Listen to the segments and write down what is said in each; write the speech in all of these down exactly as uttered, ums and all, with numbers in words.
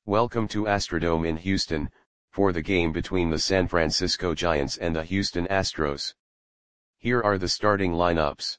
Welcome to Astrodome in Houston, for the game between the San Francisco Giants and the Houston Astros. Here are the starting lineups.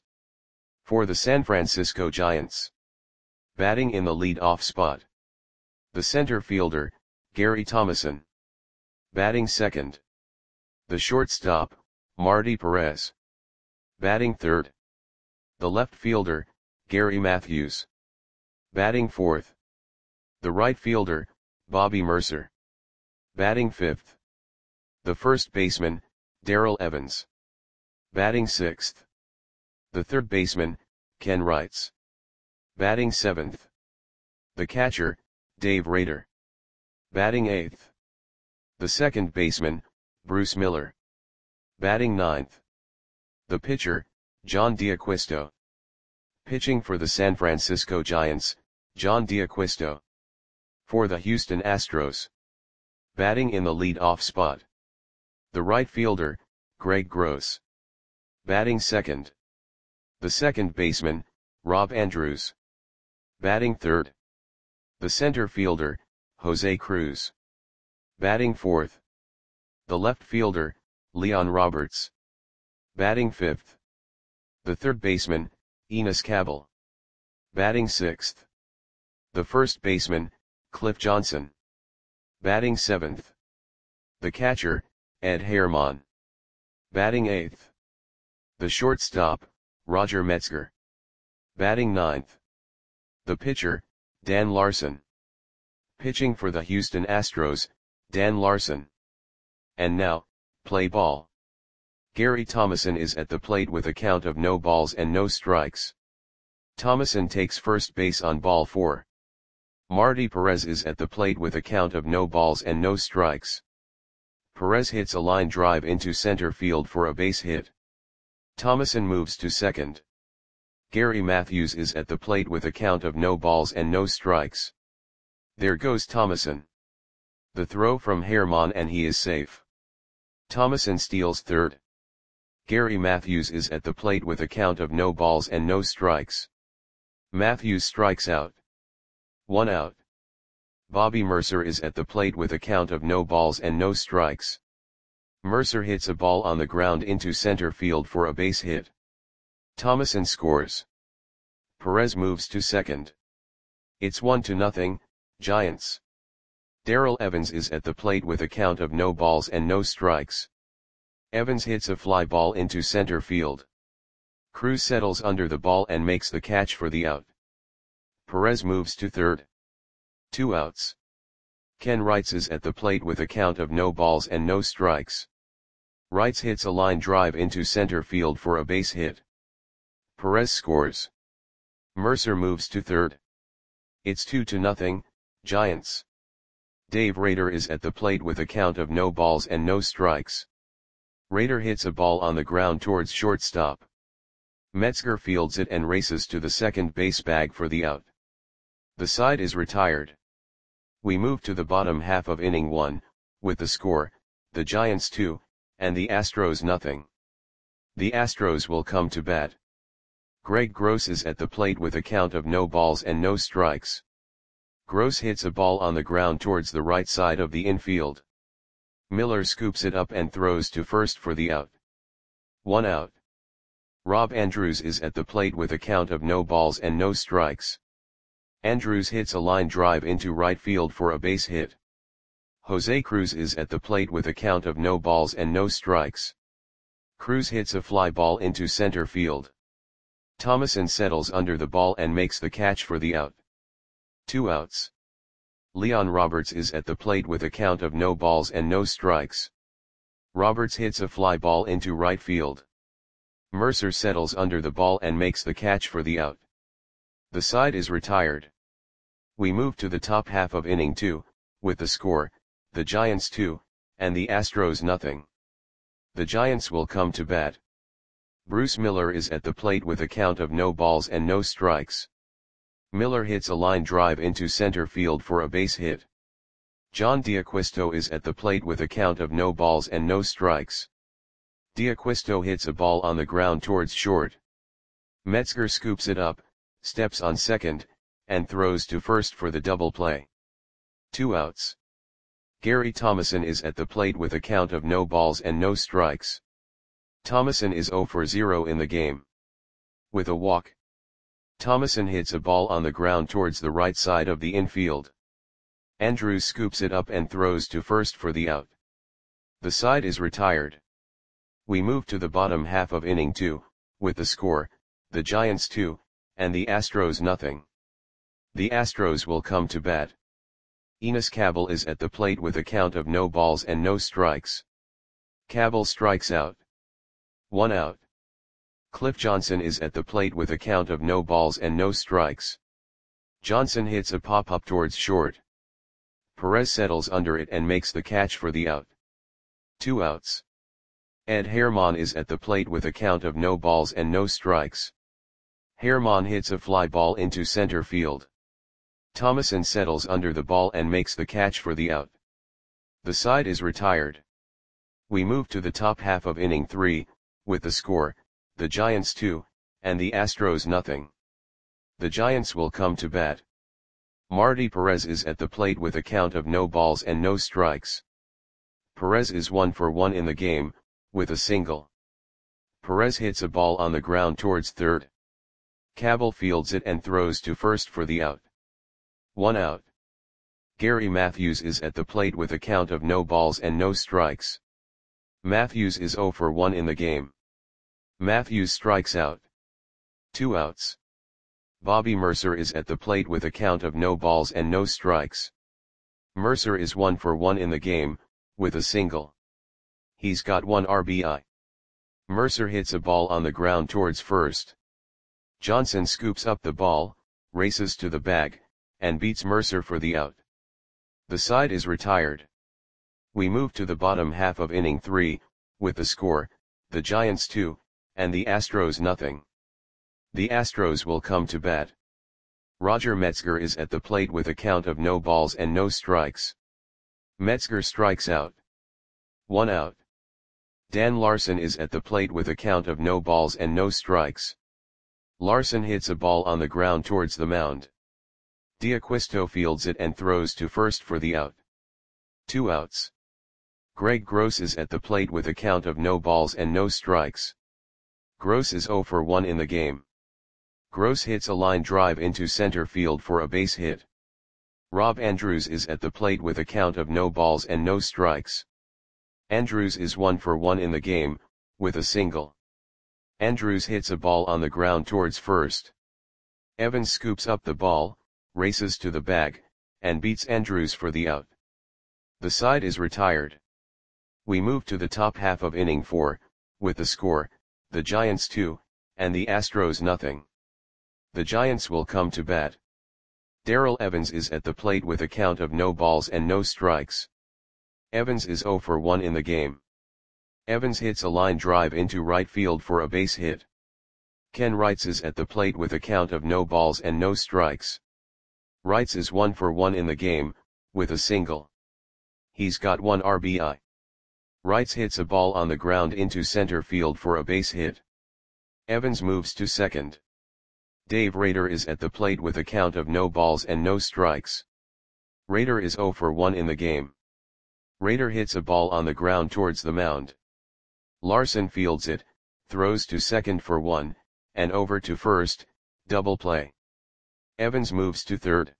For the San Francisco Giants. Batting in the lead-off spot. The center fielder, Gary Thomasson. Batting second. The shortstop, Marty Perez. Batting third. The left fielder, Gary Matthews. Batting fourth. The right fielder, Bobby Murcer. Batting fifth. The first baseman, Darrell Evans. Batting sixth. The third baseman, Ken Wrights. Batting seventh. The catcher, Dave Rader. Batting eighth. The second baseman, Bruce Miller. Batting ninth. The pitcher, John D'Acquisto. Pitching for the San Francisco Giants, John D'Acquisto. For the Houston Astros. Batting in the lead-off spot. The right fielder, Greg Gross. Batting second. The second baseman, Rob Andrews. Batting third. The center fielder, Jose Cruz. Batting fourth. The left fielder, Leon Roberts. Batting fifth. The third baseman, Enos Cabell. Batting sixth. The first baseman, Cliff Johnson. Batting seventh. The catcher, Ed Herman. Batting eighth. The shortstop, Roger Metzger. Batting ninth. The pitcher, Dan Larson. Pitching for the Houston Astros, Dan Larson. And now, play ball. Gary Thomasson is at the plate with a count of no balls and no strikes. Thomasson takes first base on ball four. Marty Perez is at the plate with a count of no balls and no strikes. Perez hits a line drive into center field for a base hit. Thomasson moves to second. Gary Matthews is at the plate with a count of no balls and no strikes. There goes Thomasson. The throw from Herman and he is safe. Thomasson steals third. Gary Matthews is at the plate with a count of no balls and no strikes. Matthews strikes out. One out. Bobby Murcer is at the plate with a count of no balls and no strikes. Murcer hits a ball on the ground into center field for a base hit. Thomasson scores. Perez moves to second. It's one to nothing, Giants. Darrell Evans is at the plate with a count of no balls and no strikes. Evans hits a fly ball into center field. Cruz settles under the ball and makes the catch for the out. Perez moves to third. Two outs. Ken Wrights is at the plate with a count of no balls and no strikes. Wrights hits a line drive into center field for a base hit. Perez scores. Murcer moves to third. It's two to nothing, Giants. Dave Rader is at the plate with a count of no balls and no strikes. Rader hits a ball on the ground towards shortstop. Metzger fields it and races to the second base bag for the out. The side is retired. We move to the bottom half of inning one, with the score, the Giants two, and the Astros nothing. The Astros will come to bat. Greg Gross is at the plate with a count of no balls and no strikes. Gross hits a ball on the ground towards the right side of the infield. Miller scoops it up and throws to first for the out. One out. Rob Andrews is at the plate with a count of no balls and no strikes. Andrews hits a line drive into right field for a base hit. Jose Cruz is at the plate with a count of no balls and no strikes. Cruz hits a fly ball into center field. Thomasson settles under the ball and makes the catch for the out. Two outs. Leon Roberts is at the plate with a count of no balls and no strikes. Roberts hits a fly ball into right field. Murcer settles under the ball and makes the catch for the out. The side is retired. We move to the top half of inning two, with the score, the Giants two, and the Astros nothing. The Giants will come to bat. Bruce Miller is at the plate with a count of no balls and no strikes. Miller hits a line drive into center field for a base hit. John D'Acquisto is at the plate with a count of no balls and no strikes. D'Acquisto hits a ball on the ground towards short. Metzger scoops it up, steps on second, and throws to first for the double play. Two outs. Gary Thomasson is at the plate with a count of no balls and no strikes. Thomasson is zero for zero in the game. With a walk, Thomasson hits a ball on the ground towards the right side of the infield. Andrews scoops it up and throws to first for the out. The side is retired. We move to the bottom half of inning two, with the score, the Giants two, and the Astros nothing. The Astros will come to bat. Enos Cabell is at the plate with a count of no balls and no strikes. Cabell strikes out. One out. Cliff Johnson is at the plate with a count of no balls and no strikes. Johnson hits a pop-up towards short. Perez settles under it and makes the catch for the out. Two outs. Ed Herman is at the plate with a count of no balls and no strikes. Herman hits a fly ball into center field. Thomasson settles under the ball and makes the catch for the out. The side is retired. We move to the top half of inning three, with the score, the Giants two, and the Astros nothing. The Giants will come to bat. Marty Perez is at the plate with a count of no balls and no strikes. Perez is one for one in the game, with a single. Perez hits a ball on the ground towards third. Cabell fields it and throws to first for the out. One out. Gary Matthews is at the plate with a count of no balls and no strikes. Matthews is zero for one in the game. Matthews strikes out. Two outs. Bobby Mercer is at the plate with a count of no balls and no strikes. Mercer is one for one in the game, with a single. He's got one R B I. Mercer hits a ball on the ground towards first. Johnson scoops up the ball, races to the bag, and beats Mercer for the out. The side is retired. We move to the bottom half of inning three, with the score, the Giants two, and the Astros nothing. The Astros will come to bat. Roger Metzger is at the plate with a count of no balls and no strikes. Metzger strikes out. One out. Dan Larson is at the plate with a count of no balls and no strikes. Larson hits a ball on the ground towards the mound. D'Acquisto fields it and throws to first for the out. Two outs. Greg Gross is at the plate with a count of no balls and no strikes. Gross is zero for one in the game. Gross hits a line drive into center field for a base hit. Rob Andrews is at the plate with a count of no balls and no strikes. Andrews is one for one in the game, with a single. Andrews hits a ball on the ground towards first. Evans scoops up the ball, races to the bag, and beats Andrews for the out. The side is retired. We move to the top half of inning four, with the score, the Giants two, and the Astros nothing. The Giants will come to bat. Darrell Evans is at the plate with a count of no balls and no strikes. Evans is zero for one in the game. Evans hits a line drive into right field for a base hit. Ken Wrights is at the plate with a count of no balls and no strikes. Wrights is one for one in the game, with a single. He's got one R B I. Wrights hits a ball on the ground into center field for a base hit. Evans moves to second. Dave Rader is at the plate with a count of no balls and no strikes. Rader is zero for one in the game. Rader hits a ball on the ground towards the mound. Larson fields it, throws to second for one, and over to first, double play. Evans moves to third.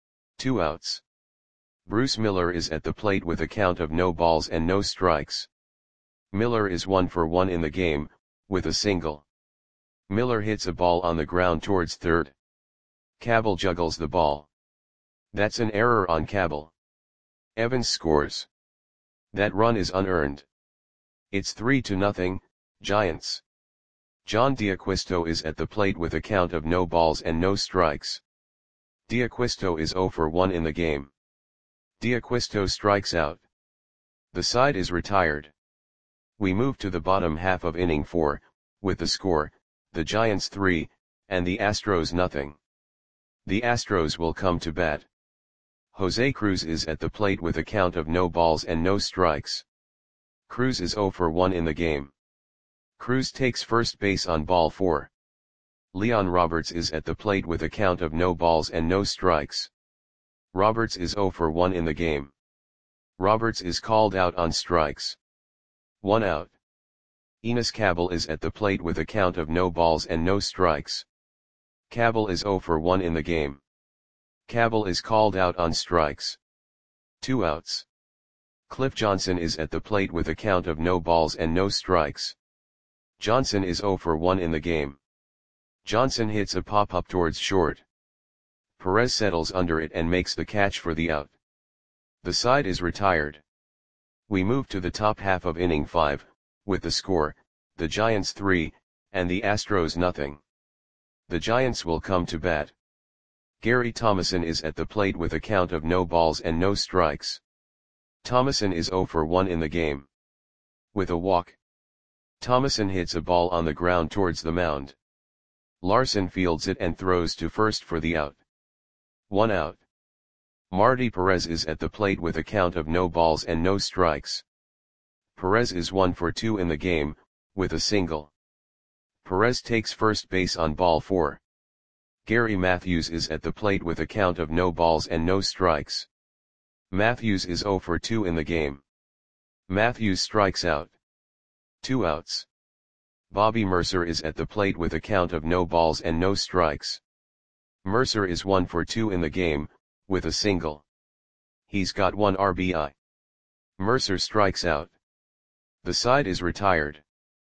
Two outs. Bruce Miller is at the plate with a count of no balls and no strikes. Miller is one for one in the game, with a single. Miller hits a ball on the ground towards third. Cabell juggles the ball. That's an error on Cabell. Evans scores. That run is unearned. It's three to nothing, Giants. John D'Acquisto is at the plate with a count of no balls and no strikes. D'Acquisto is zero for one in the game. D'Acquisto strikes out. The side is retired. We move to the bottom half of inning four, with the score, the Giants three, and the Astros nothing. The Astros will come to bat. Jose Cruz is at the plate with a count of no balls and no strikes. Cruz is zero for one in the game. Cruz takes first base on ball four. Leon Roberts is at the plate with a count of no balls and no strikes. Roberts is zero for one in the game. Roberts is called out on strikes. One out. Enos Cabell is at the plate with a count of no balls and no strikes. Cabell is zero for one in the game. Cabell is called out on strikes. Two outs. Cliff Johnson is at the plate with a count of no balls and no strikes. Johnson is zero for one in the game. Johnson hits a pop-up towards short. Perez settles under it and makes the catch for the out. The side is retired. We move to the top half of inning five, with the score, the Giants three, and the Astros nothing. The Giants will come to bat. Gary Thomasson is at the plate with a count of no balls and no strikes. Thomasson is zero for one in the game. With a walk. Thomasson hits a ball on the ground towards the mound. Larson fields it and throws to first for the out. One out. Marty Perez is at the plate with a count of no balls and no strikes. Perez is one for two in the game, with a single. Perez takes first base on ball four. Gary Matthews is at the plate with a count of no balls and no strikes. Matthews is zero for two in the game. Matthews strikes out. Two outs. Bobby Mercer is at the plate with a count of no balls and no strikes. Mercer is one for two in the game, with a single. He's got one R B I. Mercer strikes out. The side is retired.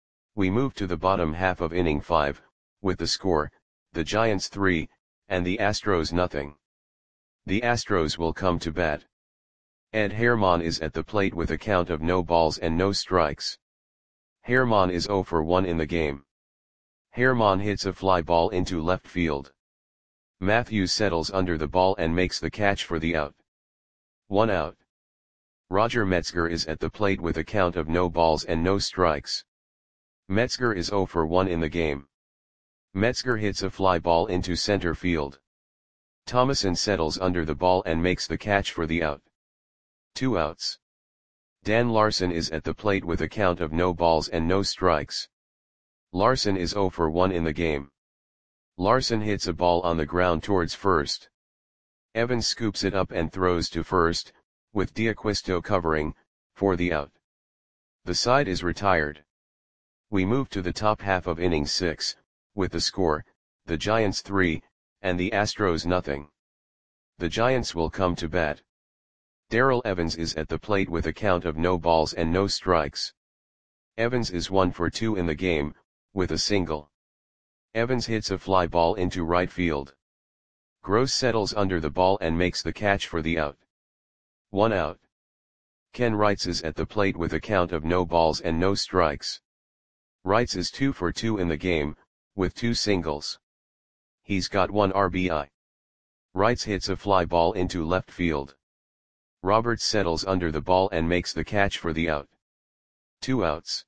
We move to the bottom half of inning five, with the score, the Giants three, and the Astros nothing. The Astros will come to bat. Ed Herman is at the plate with a count of no balls and no strikes. Herman is zero for one in the game. Herman hits a fly ball into left field. Matthews settles under the ball and makes the catch for the out. One out. Roger Metzger is at the plate with a count of no balls and no strikes. Metzger is zero for one in the game. Metzger hits a fly ball into center field. Thomasson settles under the ball and makes the catch for the out. Two outs. Dan Larson is at the plate with a count of no balls and no strikes. Larson is zero for one in the game. Larson hits a ball on the ground towards first. Evans scoops it up and throws to first, with D'Acquisto covering, for the out. The side is retired. We move to the top half of inning six, with the score, the Giants three, and the Astros nothing. The Giants will come to bat. Darrell Evans is at the plate with a count of no balls and no strikes. Evans is one for two in the game, with a single. Evans hits a fly ball into right field. Gross settles under the ball and makes the catch for the out. One out. Ken Wrights is at the plate with a count of no balls and no strikes. Wrights is two for two in the game, with two singles. He's got one R B I. Wrights hits a fly ball into left field. Roberts settles under the ball and makes the catch for the out. Two outs.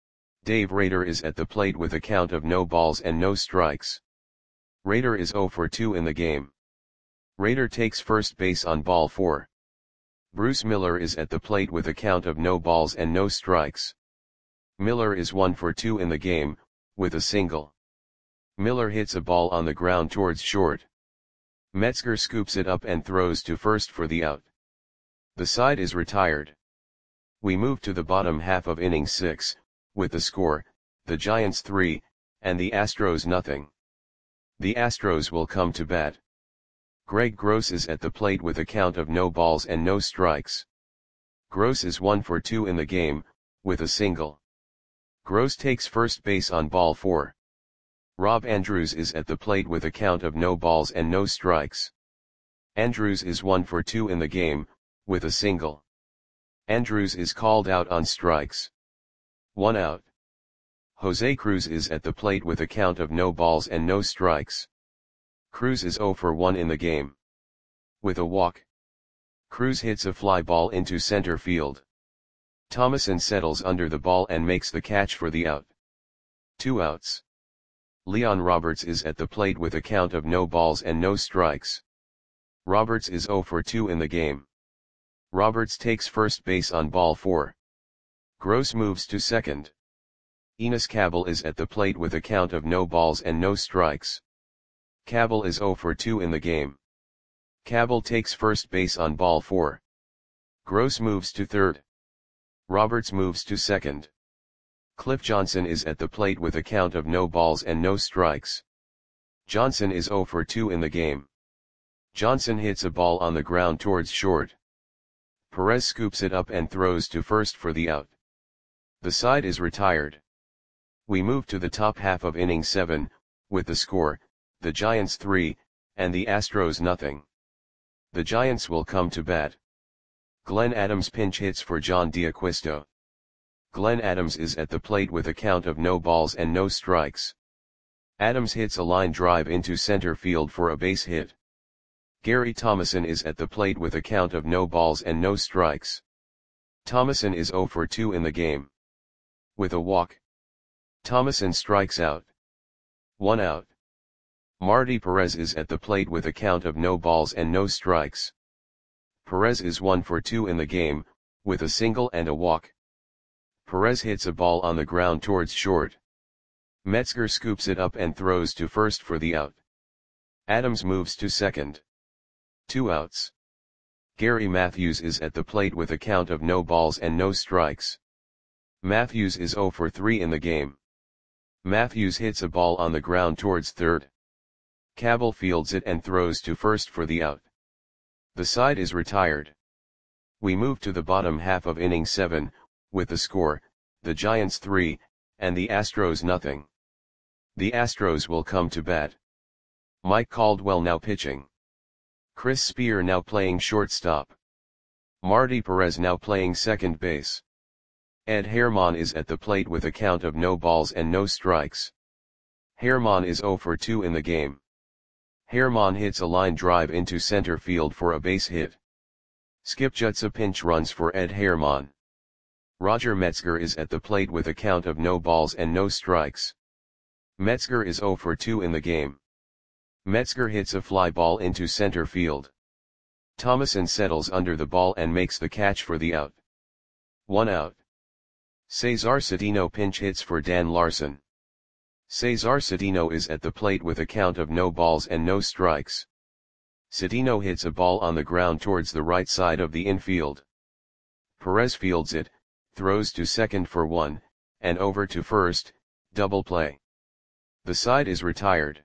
Dave Rader is at the plate with a count of no balls and no strikes. Rader is zero for two in the game. Rader takes first base on ball four. Bruce Miller is at the plate with a count of no balls and no strikes. Miller is one for two in the game, with a single. Miller hits a ball on the ground towards short. Metzger scoops it up and throws to first for the out. The side is retired. We move to the bottom half of inning six, with the score, the Giants three, and the Astros nothing. The Astros will come to bat. Greg Gross is at the plate with a count of no balls and no strikes. Gross is one for two in the game, with a single. Gross takes first base on ball four. Rob Andrews is at the plate with a count of no balls and no strikes. Andrews is one for two in the game, with a single. Andrews is called out on strikes. One out. Jose Cruz is at the plate with a count of no balls and no strikes. Cruz is zero for one in the game. With a walk. Cruz hits a fly ball into center field. Thomasson settles under the ball and makes the catch for the out. Two outs. Leon Roberts is at the plate with a count of no balls and no strikes. Roberts is zero for two in the game. Roberts takes first base on ball four. Gross moves to second. Enos Cabell is at the plate with a count of no balls and no strikes. Cabell is zero for two in the game. Cabell takes first base on ball four. Gross moves to third. Roberts moves to second. Cliff Johnson is at the plate with a count of no balls and no strikes. Johnson is oh for two in the game. Johnson hits a ball on the ground towards short. Perez scoops it up and throws to first for the out. The side is retired. We move to the top half of inning seven, with the score, the Giants three, and the Astros nothing. The Giants will come to bat. Glenn Adams pinch hits for John D'Acquisto. Glenn Adams is at the plate with a count of no balls and no strikes. Adams hits a line drive into center field for a base hit. Gary Thomason is at the plate with a count of no balls and no strikes. Thomason is oh for two in the game. With a walk, Thomason strikes out. One out. Marty Perez is at the plate with a count of no balls and no strikes. Perez is one for two in the game, with a single and a walk. Perez hits a ball on the ground towards short. Metzger scoops it up and throws to first for the out. Adams moves to second. Two outs. Gary Matthews is at the plate with a count of no balls and no strikes. Matthews is oh for three in the game. Matthews hits a ball on the ground towards third. Cabell fields it and throws to first for the out. The side is retired. We move to the bottom half of inning seven, with the score, the Giants three, and the Astros nothing. The Astros will come to bat. Mike Caldwell now pitching. Chris Spear now playing shortstop. Marty Perez now playing second base. Ed Herman is at the plate with a count of no balls and no strikes. Herman is oh for two in the game. Herman hits a line drive into center field for a base hit. Skip Jutsa pinch runs for Ed Herman. Roger Metzger is at the plate with a count of no balls and no strikes. Metzger is oh for two in the game. Metzger hits a fly ball into center field. Thomason settles under the ball and makes the catch for the out. One out. Cesar Cedeno pinch hits for Dan Larson. Cesar Cedeno is at the plate with a count of no balls and no strikes. Cedeno hits a ball on the ground towards the right side of the infield. Perez fields it, throws to second for one, and over to first, double play. The side is retired.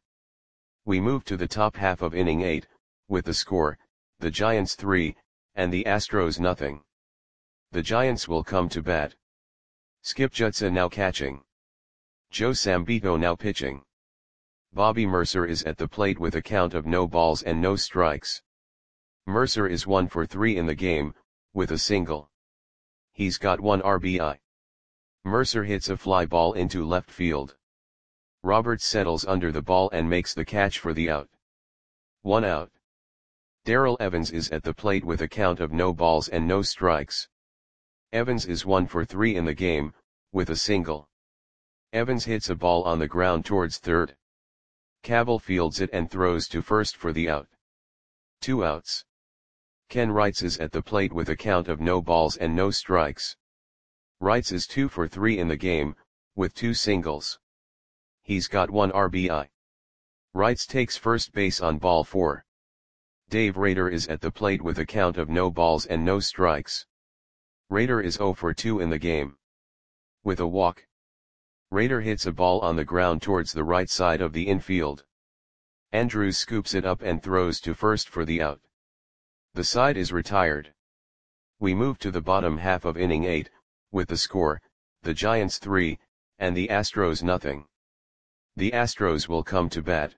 We move to the top half of inning eight, with the score, the Giants three, and the Astros nothing. The Giants will come to bat. Skip Jutsa now catching. Joe Sambito now pitching. Bobby Mercer is at the plate with a count of no balls and no strikes. Mercer is one for three in the game, with a single. He's got one R B I. Mercer hits a fly ball into left field. Roberts settles under the ball and makes the catch for the out. One out. Darrell Evans is at the plate with a count of no balls and no strikes. Evans is one for three in the game, with a single. Evans hits a ball on the ground towards third. Cabell fields it and throws to first for the out. Two outs. Ken Wrights is at the plate with a count of no balls and no strikes. Wrights is two for three in the game, with two singles. He's got one R B I. Wrights takes first base on ball four. Dave Rader is at the plate with a count of no balls and no strikes. Rader is oh for two in the game. With a walk, Rader hits a ball on the ground towards the right side of the infield. Andrews scoops it up and throws to first for the out. The side is retired. We move to the bottom half of inning eight, with the score, the Giants three, and the Astros nothing. The Astros will come to bat.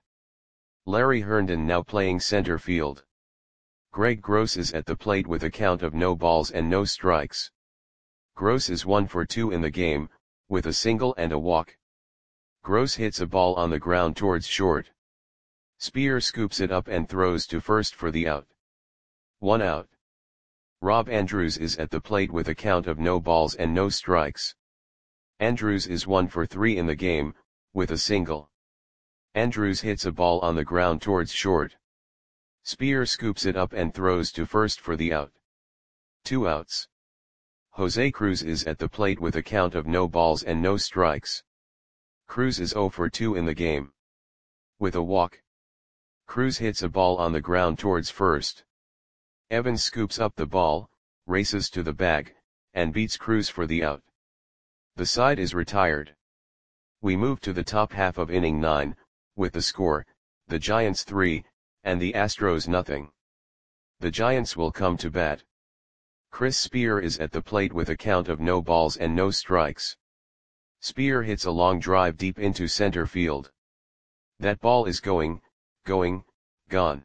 Larry Herndon now playing center field. Greg Gross is at the plate with a count of no balls and no strikes. Gross is one for two in the game, with a single and a walk. Gross hits a ball on the ground towards short. Spear scoops it up and throws to first for the out. One out. Rob Andrews is at the plate with a count of no balls and no strikes. Andrews is one for three in the game, with a single. Andrews hits a ball on the ground towards short. Spear scoops it up and throws to first for the out. Two outs. Jose Cruz is at the plate with a count of no balls and no strikes. Cruz is oh for two in the game. With a walk, Cruz hits a ball on the ground towards first. Evans scoops up the ball, races to the bag, and beats Cruz for the out. The side is retired. We move to the top half of inning nine, with the score, the Giants three, and the Astros nothing. The Giants will come to bat. Chris Spear is at the plate with a count of no balls and no strikes. Spear hits a long drive deep into center field. That ball is going, going, gone.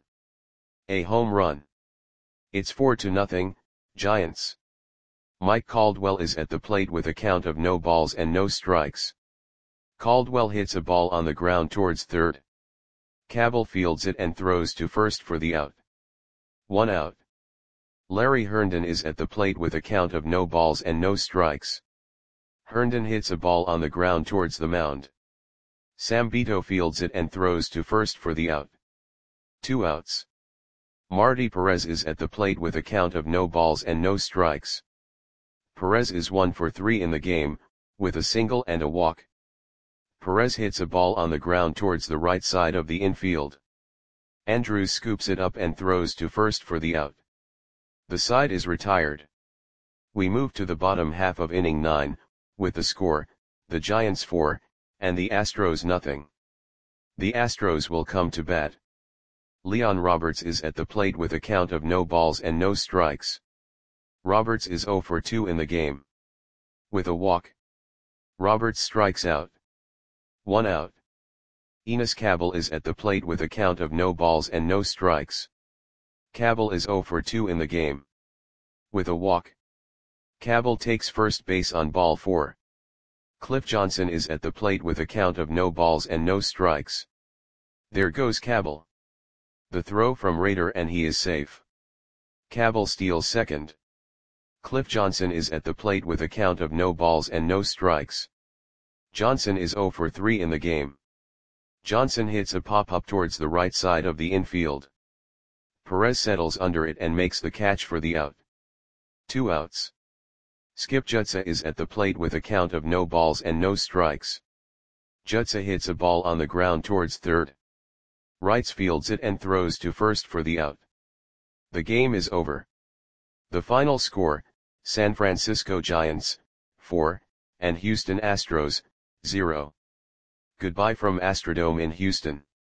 A home run. It's four to nothing, Giants. Mike Caldwell is at the plate with a count of no balls and no strikes. Caldwell hits a ball on the ground towards third. Cabell fields it and throws to first for the out. One out. Larry Herndon is at the plate with a count of no balls and no strikes. Herndon hits a ball on the ground towards the mound. Sam Beto fields it and throws to first for the out. Two outs. Marty Perez is at the plate with a count of no balls and no strikes. Perez is one for three in the game, with a single and a walk. Perez hits a ball on the ground towards the right side of the infield. Andrews scoops it up and throws to first for the out. The side is retired. We move to the bottom half of inning nine, with the score, the Giants four, and the Astros nothing. The Astros will come to bat. Leon Roberts is at the plate with a count of no balls and no strikes. Roberts is zero for two in the game. With a walk. Roberts strikes out. One out. Enos Cabell is at the plate with a count of no balls and no strikes. Cabell is zero for two in the game. With a walk. Cabell takes first base on ball four. Cliff Johnson is at the plate with a count of no balls and no strikes. There goes Cabell. The throw from Rader and he is safe. Cabell steals second. Cliff Johnson is at the plate with a count of no balls and no strikes. Johnson is zero for three in the game. Johnson hits a pop-up towards the right side of the infield. Perez settles under it and makes the catch for the out. Two outs. Skip Jutsa is at the plate with a count of no balls and no strikes. Jutsa hits a ball on the ground towards third. Wrights fields it and throws to first for the out. The game is over. The final score, San Francisco Giants, four, and Houston Astros, zero. Goodbye from Astrodome in Houston.